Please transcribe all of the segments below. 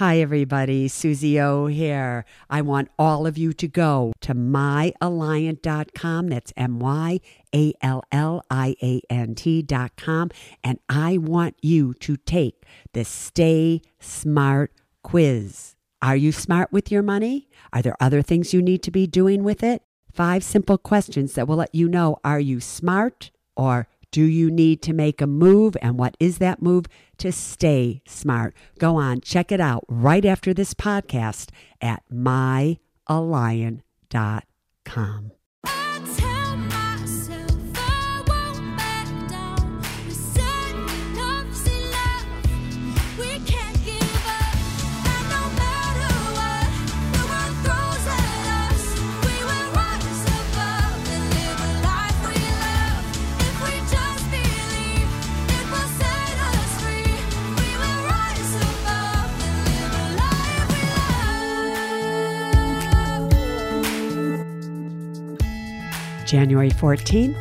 Hi, everybody. Susie O here. I want all of you to go to myalliant.com. That's MyAlliant.com. And I want you to take the Stay Smart quiz. Are you smart with your money? Are there other things you need to be doing with it? 5 simple questions that will let you know, are you smart or do you need to make a move? And what is that move to stay smart? Go on, check it out right after this podcast at myalliant.com. January 14th,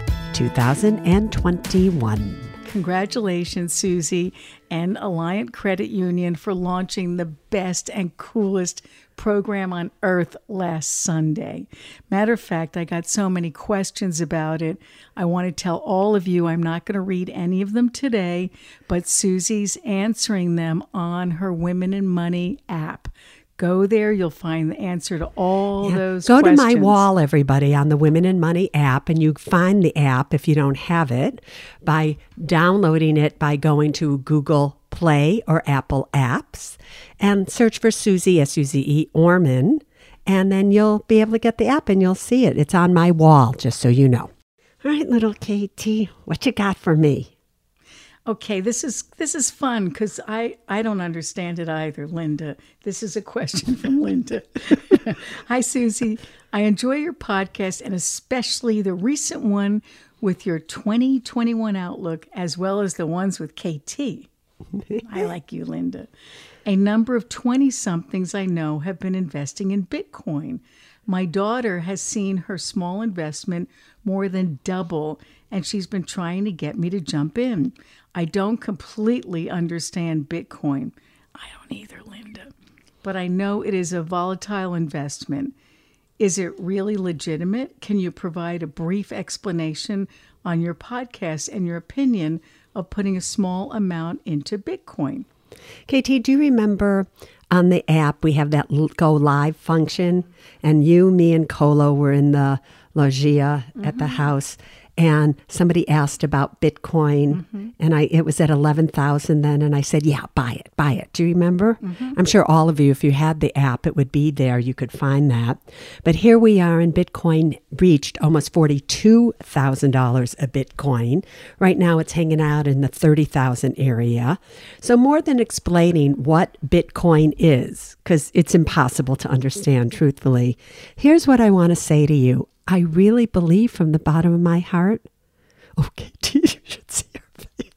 2021. Congratulations, Susie and Alliant Credit Union for launching the best and coolest program on earth last Sunday. Matter of fact, I got so many questions about it. I want to tell all of you, I'm not going to read any of them today, but Susie's answering them on her Women in Money app. Go there, you'll find the answer to all those questions. Go to my wall, everybody, on the Women in Money app, and you find the app if you don't have it by downloading it by going to Google Play or Apple Apps and search for Susie, S-U-Z-E, Orman, and then you'll be able to get the app and you'll see it. It's on my wall, just so you know. All right, little Katie, what you got for me? Okay, this is fun because I don't understand it either, Linda. This is a question from Linda. Hi, Susie. I enjoy your podcast and especially the recent one with your 2021 outlook as well as the ones with KT. I like you, Linda. A number of 20-somethings I know have been investing in Bitcoin. My daughter has seen her small investment more than double, and she's been trying to get me to jump in. I don't completely understand Bitcoin. I don't either, Linda. But I know it is a volatile investment. Is it really legitimate? Can you provide a brief explanation on your podcast and your opinion of putting a small amount into Bitcoin? KT, do you remember on the app we have that Go Live function? And you, me, and Colo were in the loggia at the house. And somebody asked about Bitcoin, and it was at 11,000 then, and I said, yeah, buy it. Do you remember? I'm sure all of you, if you had the app, it would be there. You could find that. But here we are, and Bitcoin reached almost $42,000 a Bitcoin. Right now, it's hanging out in the 30,000 area. So more than explaining what Bitcoin is, because it's impossible to understand, truthfully, here's what I want to say to you. I really believe from the bottom of my heart. Okay, you should see her face.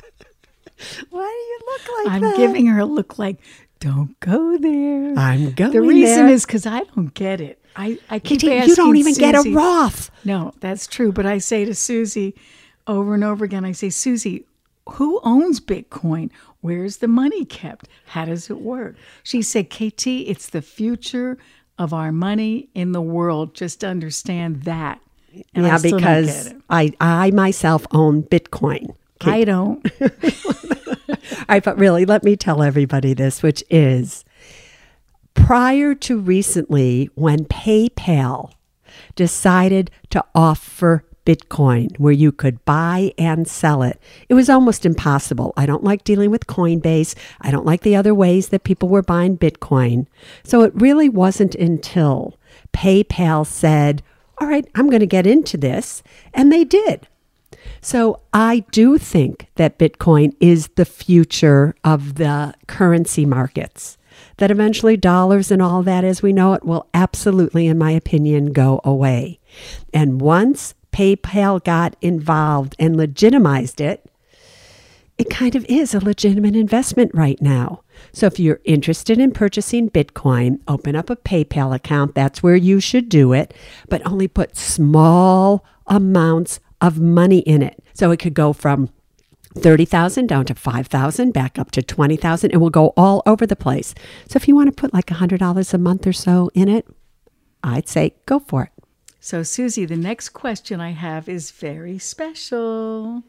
Why do you look like that? I'm giving her a look like, don't go there. I'm going there. The reason is because I don't get it. I keep asking you don't even Susie, get a Roth. No, that's true. But I say to Susie over and over again, I say, Susie, who owns Bitcoin? Where's the money kept? How does it work? She said, KT, it's the future of our money in the world. Just understand that. And yeah, I still because don't get it. I myself own Bitcoin. I don't. All right, but really, let me tell everybody this, which is prior to recently, when PayPal decided to offer Bitcoin, where you could buy and sell it, it was almost impossible. I don't like dealing with Coinbase. I don't like the other ways that people were buying Bitcoin. So it really wasn't until PayPal said, all right, I'm going to get into this. And they did. So I do think that Bitcoin is the future of the currency markets, that eventually dollars and all that as we know it will absolutely, in my opinion, go away. And once PayPal got involved and legitimized it, it kind of is a legitimate investment right now. So if you're interested in purchasing Bitcoin, open up a PayPal account. That's where you should do it, but only put small amounts of money in it. So it could go from 30,000 down to 5,000, back up to 20,000. It will go all over the place. So if you want to put like $100 a month or so in it, I'd say go for it. So, Susie, the next question I have is very special.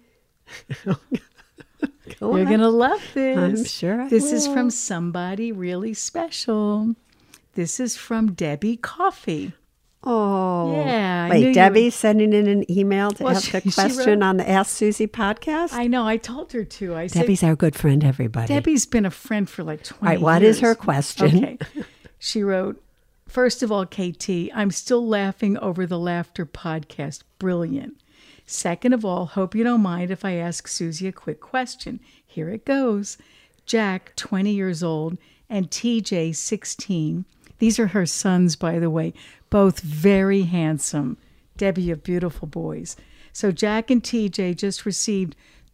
You're going to love this. I'm sure I This is will. from somebody really special. This is from Debbie Coffee. Oh. Yeah, I knew Wait, you Debbie's sending in an email to Well, have the she question wrote- on the Ask Susie podcast? I know, I told her to. I said, Debbie's our good friend, everybody. Debbie's been a friend for like 20 All right, what years. is her question? Okay. She wrote, first of all, KT, I'm still laughing over the Laughter podcast. Brilliant. Second of all, hope you don't mind if I ask Susie a quick question. Here it goes. Jack, 20 years old, and TJ, 16. These are her sons, by the way, both very handsome. Debbie, you have beautiful boys. So Jack and TJ just received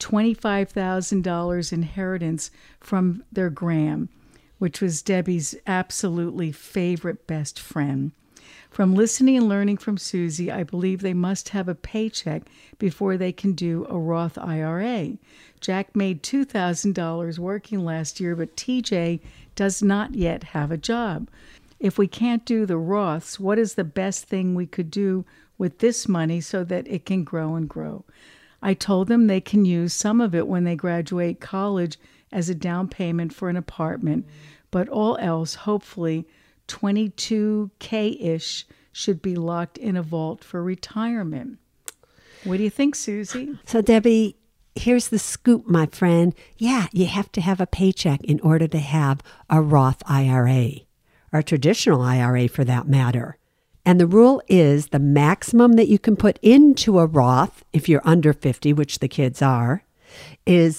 $25,000 inheritance from their gram, which was Debbie's absolutely favorite best friend. From listening and learning from Susie, I believe they must have a paycheck before they can do a Roth IRA. Jack made $2,000 working last year, but TJ does not yet have a job. If we can't do the Roths, what is the best thing we could do with this money so that it can grow and grow? I told them they can use some of it when they graduate college as a down payment for an apartment, but all else, hopefully, $22K-ish should be locked in a vault for retirement. What do you think, Susie? So, Debbie, here's the scoop, my friend. Yeah, you have to have a paycheck in order to have a Roth IRA, or a traditional IRA for that matter. And the rule is the maximum that you can put into a Roth, if you're under 50, which the kids are, is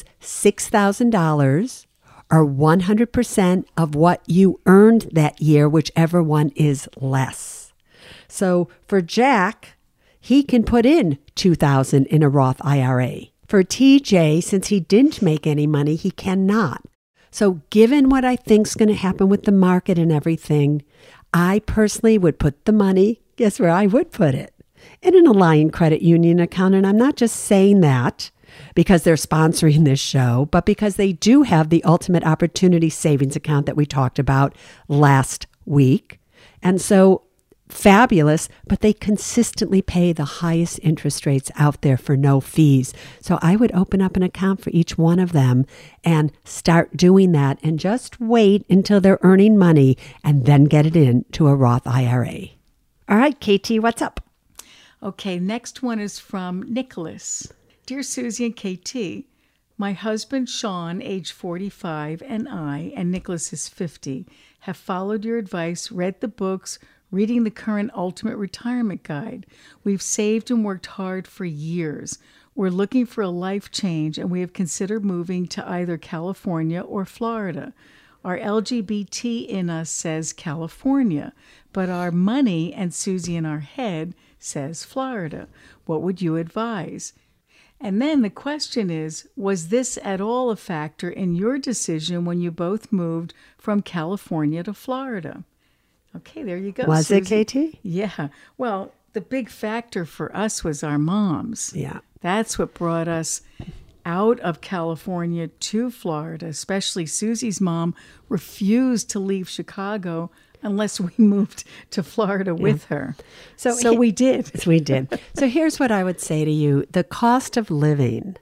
$6,000 or 100% of what you earned that year, whichever one is less. So for Jack, he can put in $2,000 in a Roth IRA. For TJ, since he didn't make any money, he cannot. So given what I think is going to happen with the market and everything, I personally would put the money, guess where I would put it? In an Alliant Credit Union account. And I'm not just saying that because they're sponsoring this show, but because they do have the Ultimate Opportunity Savings account that we talked about last week. And so fabulous, but they consistently pay the highest interest rates out there for no fees. So I would open up an account for each one of them and start doing that and just wait until they're earning money and then get it into a Roth IRA. All right, KT, what's up? Okay, next one is from Nicholas. Dear Susie and KT, my husband Sean, age 45, and I, and Nicholas is 50, have followed your advice, read the books, reading the current Ultimate Retirement Guide. We've saved and worked hard for years. We're looking for a life change, and we have considered moving to either California or Florida. Our LGBT in us says California, but our money and Susie in our head says Florida. What would you advise? And then the question is, was this at all a factor in your decision when you both moved from California to Florida? Okay, there you go. Was it, Susie. KT? Yeah. Well, the big factor for us was our moms. Yeah. That's what brought us out of California to Florida, especially Susie's mom refused to leave Chicago unless we moved to Florida with her. So we did. Yes, we did. So here's what I would say to you. The cost of living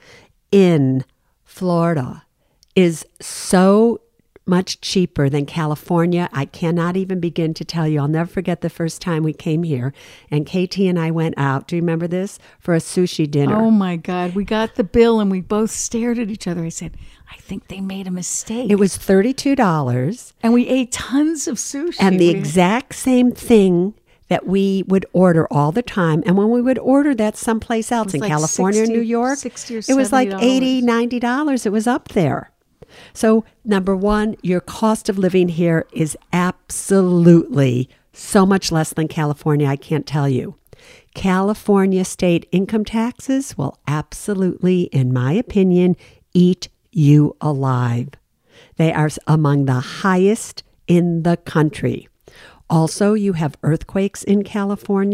in Florida is so much cheaper than California. I cannot even begin to tell you. I'll never forget the first time we came here and KT and I went out. Do you remember this? For a sushi dinner. Oh my God. We got the bill and we both stared at each other. I said, I think they made a mistake. It was $32. And we ate tons of sushi. And the exact same thing that we would order all the time. And when we would order that someplace else in like California or 60 New York, $60 or it was like $70. $80, $90. It was up there. So number one, your cost of living here is absolutely so much less than California, I can't tell you. California state income taxes will absolutely, in my opinion, eat you alive. They are among the highest in the country. Also, you have earthquakes in California.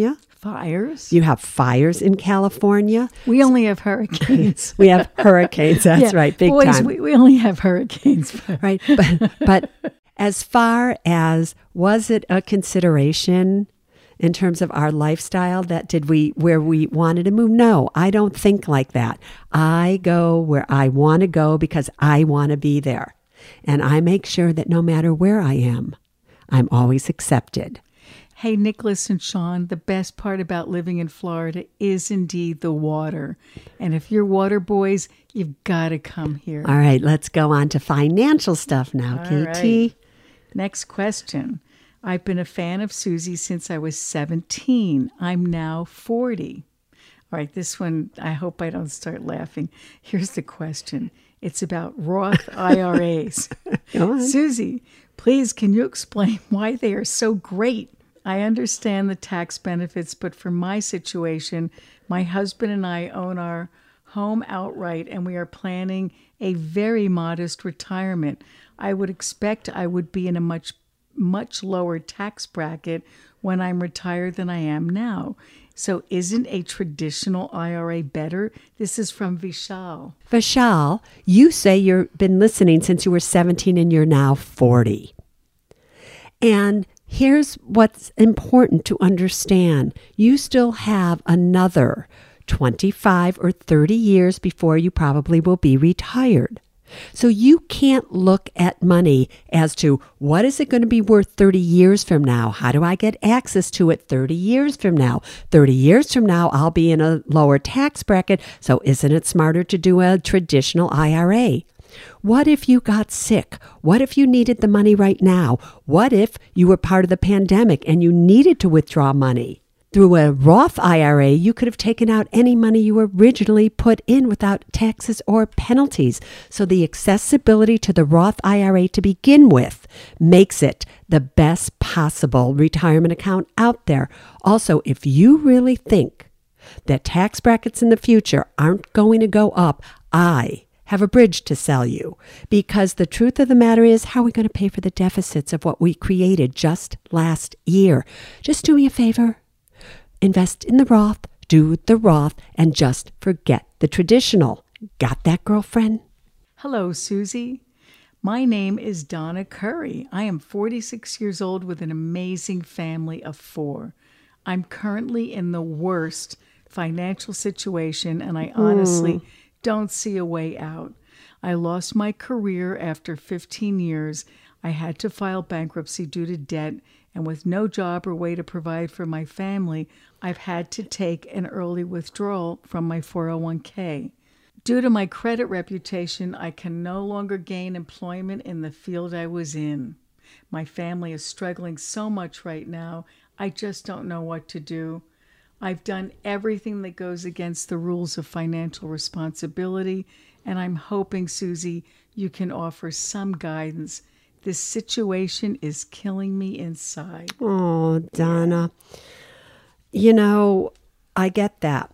Fires? You have fires in California. We only have hurricanes. We have hurricanes. That's right. Big boys, time. We only have hurricanes. Right. But as far as, was it a consideration in terms of our lifestyle where we wanted to move? No, I don't think like that. I go where I want to go because I want to be there. And I make sure that no matter where I am, I'm always accepted. Hey, Nicholas and Sean, the best part about living in Florida is indeed the water. And if you're water boys, you've got to come here. All right, let's go on to financial stuff now, All KT. right. Next question. I've been a fan of Susie since I was 17. I'm now 40. All right, this one, I hope I don't start laughing. Here's the question. It's about Roth IRAs. Go on. Susie, please, can you explain why they are so great? I understand the tax benefits, but for my situation, my husband and I own our home outright, and we are planning a very modest retirement. I would expect I would be in a much lower tax bracket when I'm retired than I am now. So isn't a traditional IRA better? This is from Vishal. Vishal, you say you've been listening since you were 17 and you're now 40. And here's what's important to understand. You still have another 25 or 30 years before you probably will be retired. So you can't look at money as to what is it going to be worth 30 years from now? How do I get access to it 30 years from now? 30 years from now, I'll be in a lower tax bracket. So isn't it smarter to do a traditional IRA? What if you got sick? What if you needed the money right now? What if you were part of the pandemic and you needed to withdraw money? Through a Roth IRA, you could have taken out any money you originally put in without taxes or penalties. So the accessibility to the Roth IRA to begin with makes it the best possible retirement account out there. Also, if you really think that tax brackets in the future aren't going to go up, I have a bridge to sell you, because the truth of the matter is, how are we going to pay for the deficits of what we created just last year? Just do me a favor. Invest in the Roth, do the Roth, and just forget the traditional. Got that, girlfriend? Hello, Susie. My name is Donna Curry. I am 46 years old with an amazing family of 4. I'm currently in the worst financial situation, and I honestly don't see a way out. I lost my career after 15 years. I had to file bankruptcy due to debt, and with no job or way to provide for my family, I've had to take an early withdrawal from my 401k. Due to my credit reputation, I can no longer gain employment in the field I was in. My family is struggling so much right now, I just don't know what to do. I've done everything that goes against the rules of financial responsibility, and I'm hoping, Susie, you can offer some guidance. This situation is killing me inside. Oh, Donna. You know, I get that.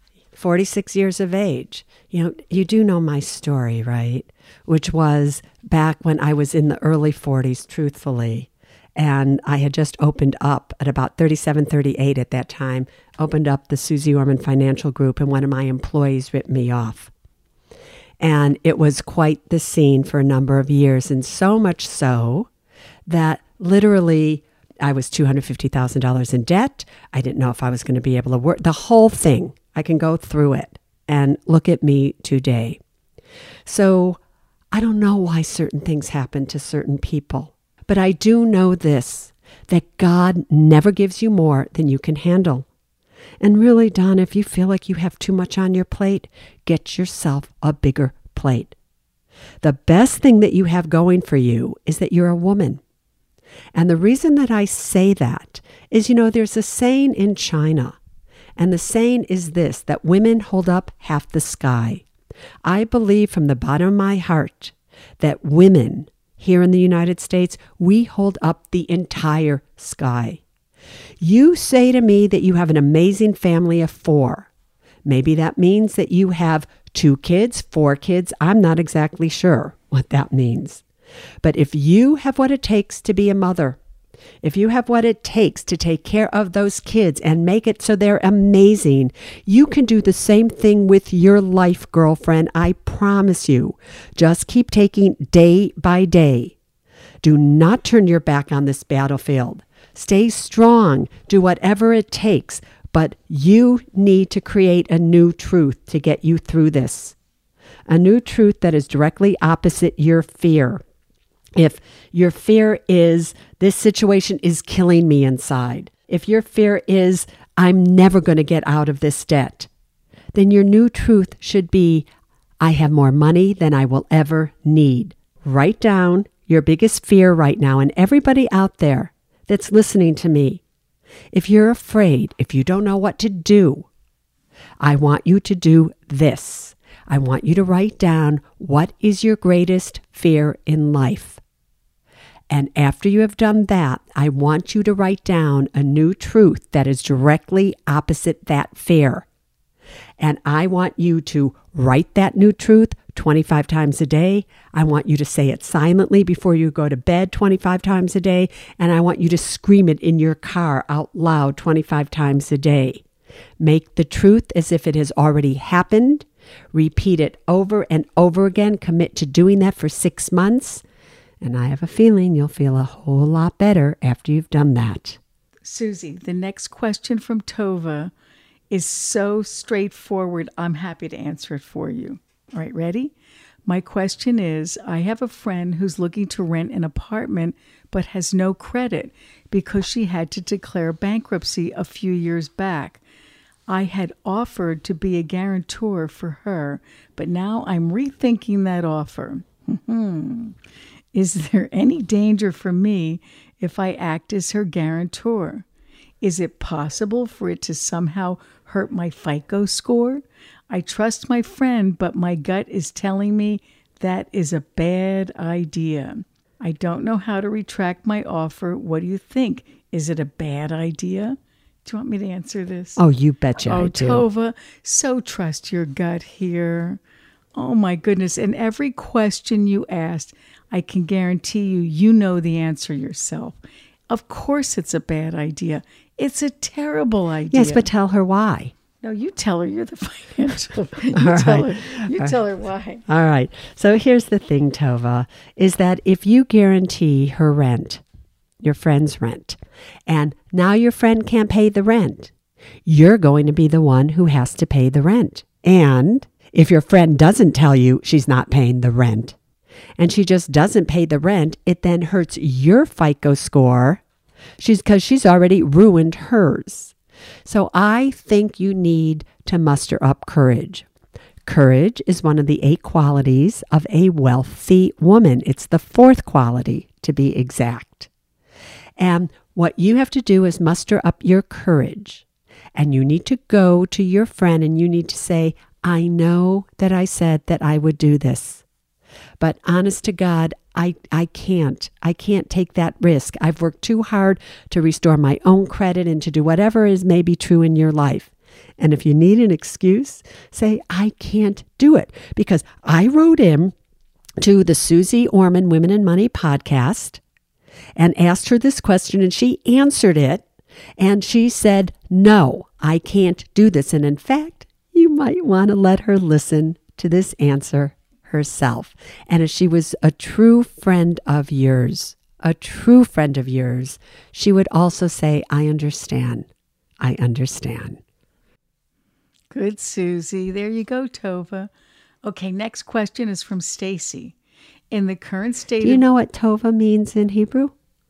46 years of age. You do know my story, right? Which was back when I was in the early 40s, truthfully. And I had just opened up at about 37, 38 at that time, opened up the Susie Orman Financial Group, and one of my employees ripped me off. And it was quite the scene for a number of years, and so much so that literally I was $250,000 in debt. I didn't know if I was going to be able to work. The whole thing, I can go through it and look at me today. So I don't know why certain things happen to certain people, but I do know this, that God never gives you more than you can handle. And really, Don, if you feel like you have too much on your plate, get yourself a bigger plate. The best thing that you have going for you is that you're a woman. And the reason that I say that is, there's a saying in China, and the saying is this, that women hold up half the sky. I believe from the bottom of my heart that women here in the United States, we hold up the entire sky. You say to me that you have an amazing family of 4. Maybe that means that you have 2 kids, 4 kids. I'm not exactly sure what that means. But if you have what it takes to be a mother if you have what it takes to take care of those kids and make it so they're amazing, you can do the same thing with your life, girlfriend. I promise you. Just keep taking day by day. Do not turn your back on this battlefield. Stay strong. Do whatever it takes. But you need to create a new truth to get you through this. A new truth that is directly opposite your fear. If your fear is, this situation is killing me inside. If your fear is, I'm never going to get out of this debt, then your new truth should be, I have more money than I will ever need. Write down your biggest fear right now, and everybody out there that's listening to me, if you're afraid, if you don't know what to do, I want you to do this. I want you to write down what is your greatest fear in life. And after you have done that, I want you to write down a new truth that is directly opposite that fear. And I want you to write that new truth 25 times a day. I want you to say it silently before you go to bed 25 times a day. And I want you to scream it in your car out loud 25 times a day. Make the truth as if it has already happened. Repeat it over and over again. Commit to doing that for 6 months. And I have a feeling you'll feel a whole lot better after you've done that. Susie, the next question from Tova is so straightforward. I'm happy to answer it for you. All right, ready? My question is, I have a friend who's looking to rent an apartment but has no credit because she had to declare bankruptcy a few years back. I had offered to be a guarantor for her, but now I'm rethinking that offer. Is there any danger for me if I act as her guarantor? Is it possible for it to somehow hurt my FICO score? I trust my friend, but my gut is telling me that is a bad idea. I don't know how to retract my offer. What do you think? Is it a bad idea? Do you want me to answer this? Oh, you betcha I do. Tova, so trust your gut here. Oh, my goodness. And every question you asked, I can guarantee you, you know the answer yourself. Of course it's a bad idea. It's a terrible idea. Yes, but tell her why. No, you tell her. You're the financial. You tell her why. All right. So here's the thing, Tova, is that if you guarantee her rent, your friend's rent, and now your friend can't pay the rent, you're going to be the one who has to pay the rent. And if your friend doesn't tell you she's not paying the rent, and she just doesn't pay the rent, it then hurts your FICO score because she's already ruined hers. So I think you need to muster up courage. Courage is one of the 8 qualities of a wealthy woman. It's the 4th quality, to be exact. And what you have to do is muster up your courage. And you need to go to your friend and you need to say, I know that I said that I would do this. But honest to God, I can't take that risk. I've worked too hard to restore my own credit and to do whatever is maybe true in your life. And if you need an excuse, say, I can't do it. Because I wrote in to the Susie Orman Women and Money podcast and asked her this question, and she answered it. And she said, no, I can't do this. And in fact, you might want to let her listen to this answer herself. And if she was a true friend of yours, she would also say, I understand. I understand. Good, Susie. There you go, Tova. Okay, next question is from Stacy. In the current state Do you know what Tova means in Hebrew?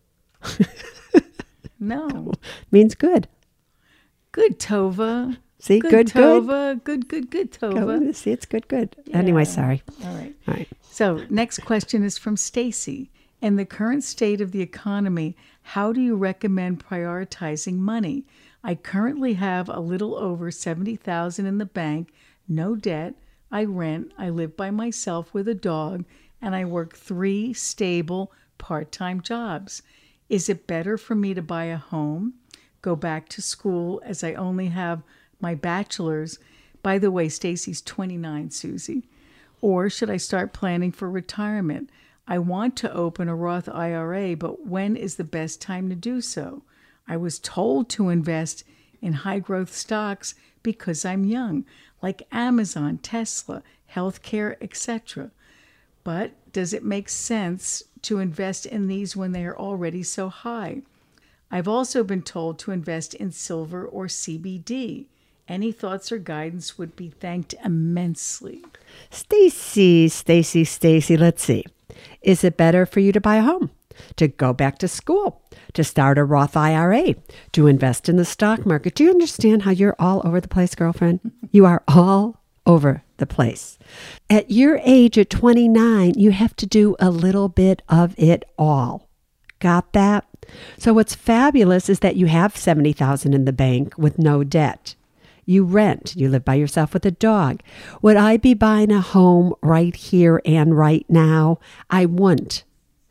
No. Means good. Good, Tova. See, good, Tova. Good, Tova. See, it's good. Yeah. Anyway, sorry. All right. So next question is from Stacy. In the current state of the economy, how do you recommend prioritizing money? I currently have a little over $70,000 in the bank, no debt. I rent. I live by myself with a dog, and I work 3 stable part-time jobs. Is it better for me to buy a home, go back to school as I only have my bachelor's? By the way, Stacy's 29, Susie. Or should I start planning for retirement? I want to open a Roth IRA, but when is the best time to do so? I was told to invest in high growth stocks because I'm young, like Amazon, Tesla, healthcare, etc. But does it make sense to invest in these when they are already so high? I've also been told to invest in silver or CBD. Any thoughts or guidance would be thanked immensely. Stacy, let's see. Is it better for you to buy a home, to go back to school, to start a Roth IRA, to invest in the stock market? Do you understand how you're all over the place, girlfriend? You are all over the place. At your age, at 29, you have to do a little bit of it all. Got that? So what's fabulous is that you have $70,000 in the bank with no debt. You rent. You live by yourself with a dog. Would I be buying a home right here and right now? I wouldn't.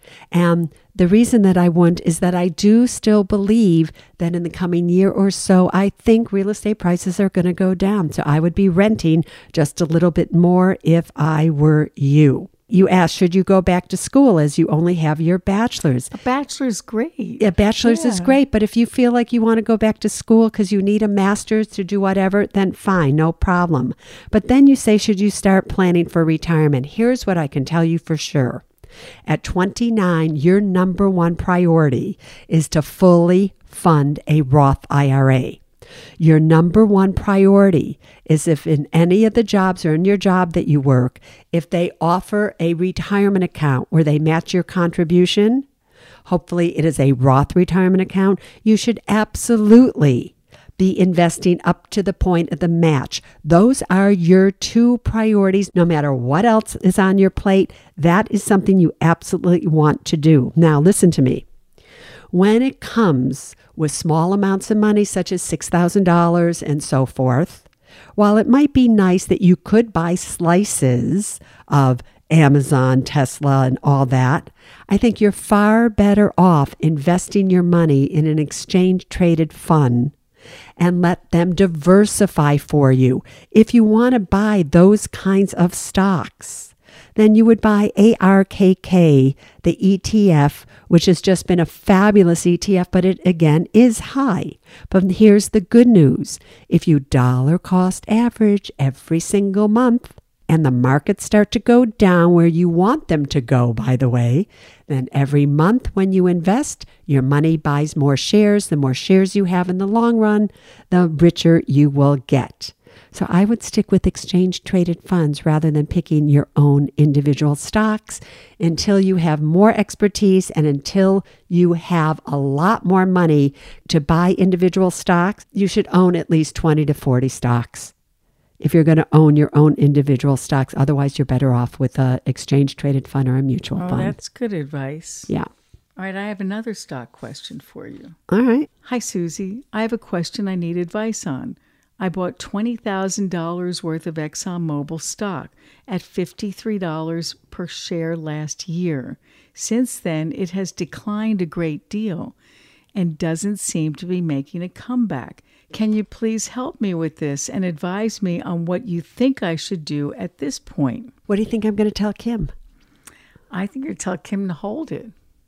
And the reason that I wouldn't is that I do still believe that in the coming year or so, I think real estate prices are going to go down. So I would be renting just a little bit more if I were you. You asked, should you go back to school as you only have your bachelor's? A bachelor's great. A bachelor's is great, but if you feel like you want to go back to school because you need a master's to do whatever, then fine, no problem. But then you say, should you start planning for retirement? Here's what I can tell you for sure. At 29, your number one priority is to fully fund a Roth IRA. Your number one priority is if in any of the jobs or in your job that you work, if they offer a retirement account where they match your contribution, hopefully it is a Roth retirement account, you should absolutely be investing up to the point of the match. Those are your two priorities. No matter what else is on your plate, that is something you absolutely want to do. Now, listen to me. When it comes with small amounts of money, such as $6,000 and so forth, while it might be nice that you could buy slices of Amazon, Tesla, and all that, I think you're far better off investing your money in an exchange-traded fund and let them diversify for you. If you want to buy those kinds of stocks, then you would buy ARKK, the ETF, which has just been a fabulous ETF, but it, again, is high. But here's the good news. If you dollar cost average every single month, and the markets start to go down where you want them to go, by the way, then every month when you invest, your money buys more shares. The more shares you have in the long run, the richer you will get. So I would stick with exchange-traded funds rather than picking your own individual stocks until you have more expertise and until you have a lot more money to buy individual stocks. You should own at least 20 to 40 stocks if you're going to own your own individual stocks. Otherwise, you're better off with an exchange-traded fund or a mutual fund. That's good advice. Yeah. All right, I have another stock question for you. All right. Hi, Susie. I have a question I need advice on. I bought $20,000 worth of ExxonMobil stock at $53 per share last year. Since then, it has declined a great deal and doesn't seem to be making a comeback. Can you please help me with this and advise me on what you think I should do at this point? What do you think I'm going to tell Kim? I think you're telling Kim to hold it.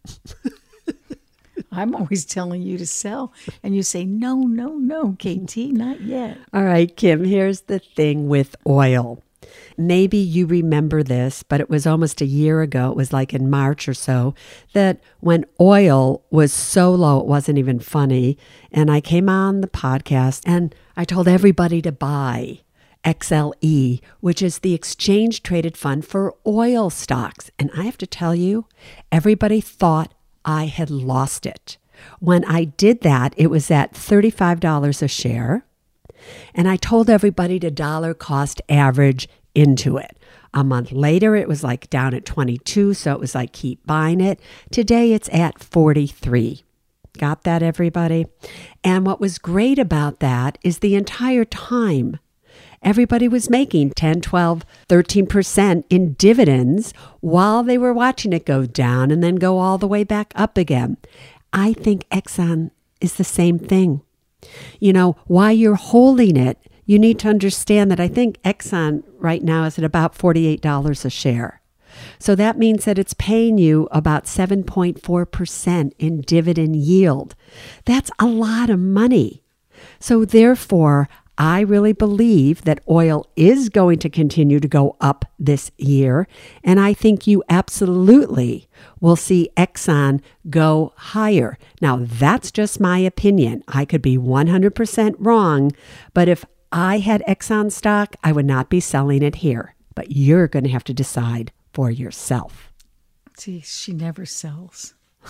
I'm always telling you to sell, and you say, no, KT, not yet. All right, Kim, here's the thing with oil. Maybe you remember this, but it was almost a year ago, it was like in March or so, that when oil was so low, it wasn't even funny. And I came on the podcast and I told everybody to buy XLE, which is the exchange traded fund for oil stocks. And I have to tell you, everybody thought I had lost it. When I did that, it was at $35 a share. And I told everybody to dollar cost average into it. A month later, it was like down at 22. So it was like, keep buying it. Today, it's at 43. Got that, everybody? And what was great about that is the entire time, everybody was making 10, 12, 13% in dividends while they were watching it go down and then go all the way back up again. I think Exxon is the same thing. You know, while you're holding it, you need to understand that I think Exxon right now is at about $48 a share. So that means that it's paying you about 7.4% in dividend yield. That's a lot of money. So therefore, I really believe that oil is going to continue to go up this year, and I think you absolutely will see Exxon go higher. Now, that's just my opinion. I could be 100% wrong, but if I had Exxon stock, I would not be selling it here. But you're going to have to decide for yourself. See, she never sells.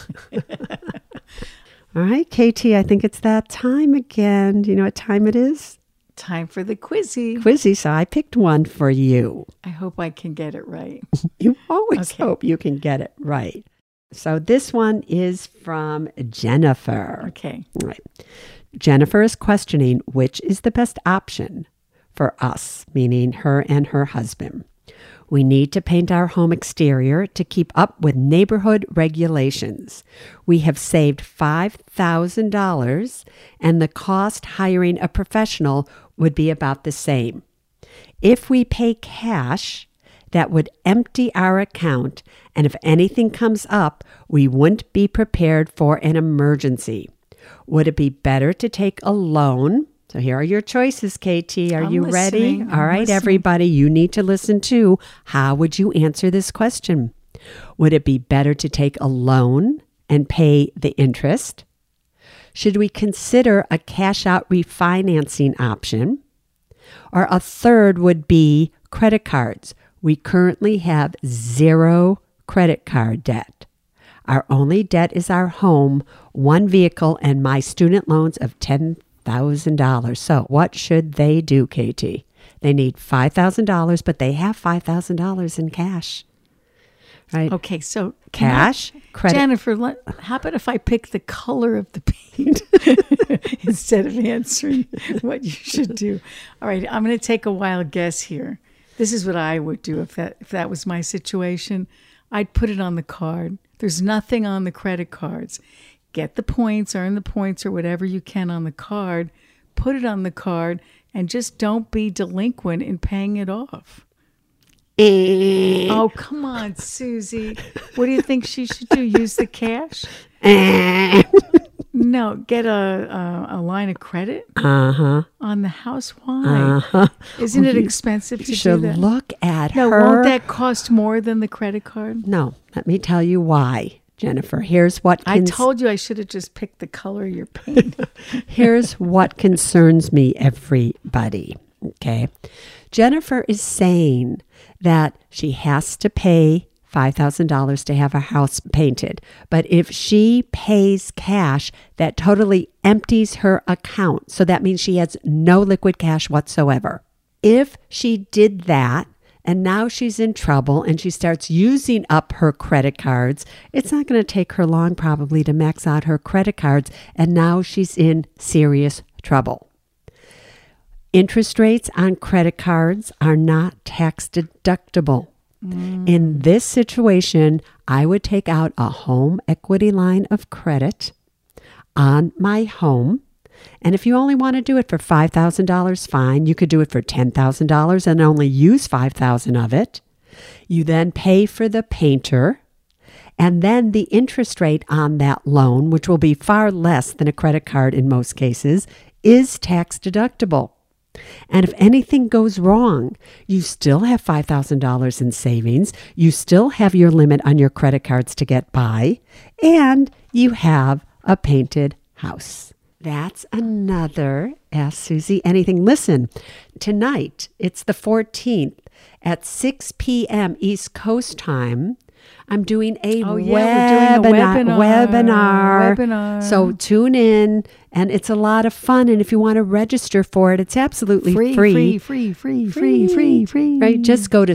All right, Katie, I think it's that time again. Do you know what time it is? Time for the quizzy. Quizzy, so I picked one for you. I hope I can get it right. You always hope you can get it right. So this one is from Jennifer. Okay. Right. Jennifer is questioning which is the best option for us, meaning her and her husband. We need to paint our home exterior to keep up with neighborhood regulations. We have saved $5,000, and the cost hiring a professional would be about the same. If we pay cash, that would empty our account, and if anything comes up, we wouldn't be prepared for an emergency. Would it be better to take a loan? So here are your choices, KT. Are you ready? All right, everybody, you need to listen too. How would you answer this question? Would it be better to take a loan and pay the interest? Should we consider a cash-out refinancing option? Or a third would be credit cards. We currently have 0 credit card debt. Our only debt is our home, 1 vehicle, and my student loans of $10,000. So what should they do, KT? They need $5,000, but they have $5,000 in cash. Right? Okay, so cash, credit. Jennifer, how about if I pick the color of the paint instead of answering what you should do? All right, I'm going to take a wild guess here. This is what I would do if that was my situation. I'd put it on the card. There's nothing on the credit cards. Get the points, earn the points or whatever you can on the card, put it on the card, and just don't be delinquent in paying it off. Oh, come on, Susie. What do you think she should do? Use the cash? No, get a line of credit on the house. Why? Isn't it expensive to do that? You should look at her. No, won't that cost more than the credit card? No, let me tell you why, Jennifer. Here's what I told you I should have just picked the color of your paint. Here's what concerns me, everybody. Okay. Jennifer is saying that she has to pay $5,000 to have her house painted. But if she pays cash, that totally empties her account. So that means she has no liquid cash whatsoever. If she did that, and now she's in trouble and she starts using up her credit cards, it's not going to take her long probably to max out her credit cards. And now she's in serious trouble. Interest rates on credit cards are not tax deductible. In this situation, I would take out a home equity line of credit on my home. And if you only want to do it for $5,000, fine. You could do it for $10,000 and only use $5,000 of it. You then pay for the painter. And then the interest rate on that loan, which will be far less than a credit card in most cases, is tax deductible. And if anything goes wrong, you still have $5,000 in savings, you still have your limit on your credit cards to get by, and you have a painted house. That's another Ask Susie Anything. Listen, tonight, it's the 14th at 6 p.m. East Coast time. I'm doing a webinar. So tune in, and it's a lot of fun. And if you want to register for it, it's absolutely free. Free. Right? Just go to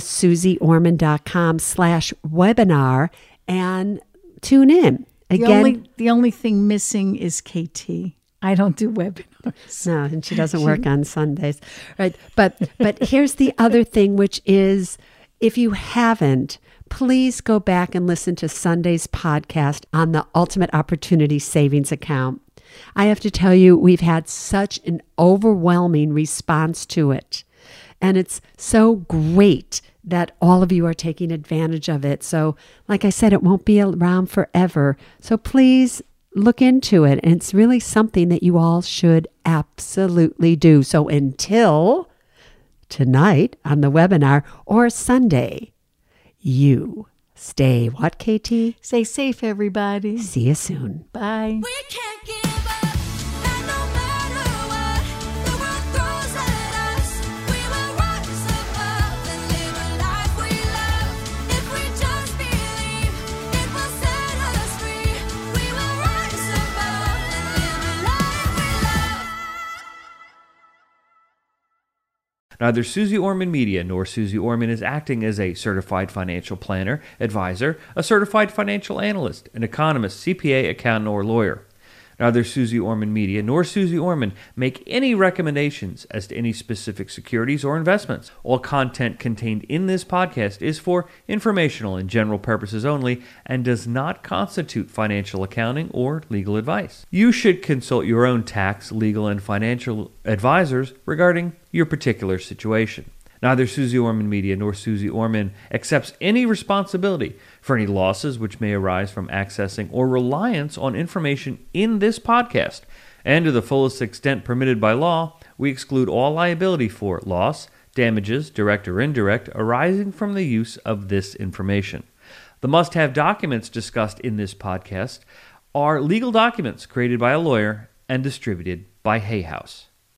susieorman.com/webinar and tune in. Again, the only thing missing is KT. I don't do webinars. No, and she doesn't work on Sundays. Right. But here's the other thing, which is if you haven't, please go back and listen to Sunday's podcast on the Ultimate Opportunity Savings Account. I have to tell you, we've had such an overwhelming response to it. And it's so great that all of you are taking advantage of it. So, like I said, it won't be around forever. So please look into it. And it's really something that you all should absolutely do. So until tonight on the webinar or Sunday, you stay what, KT? Stay safe, everybody. See you soon. Bye. We can't give up, and no matter what the world throws at us, we will rise above and live a life we love. If we just believe, it will set us free. We will rise above and live a life we love. Neither Susie Orman Media nor Susie Orman is acting as a certified financial planner, advisor, a certified financial analyst, an economist, CPA, accountant, or lawyer. Neither Susie Orman Media nor Susie Orman make any recommendations as to any specific securities or investments. All content contained in this podcast is for informational and general purposes only and does not constitute financial accounting or legal advice. You should consult your own tax, legal, and financial advisors regarding your particular situation. Neither Susie Orman Media nor Susie Orman accepts any responsibility for any losses which may arise from accessing or reliance on information in this podcast. And to the fullest extent permitted by law, we exclude all liability for loss, damages, direct or indirect, arising from the use of this information. The must-have documents discussed in this podcast are legal documents created by a lawyer and distributed by Hay House.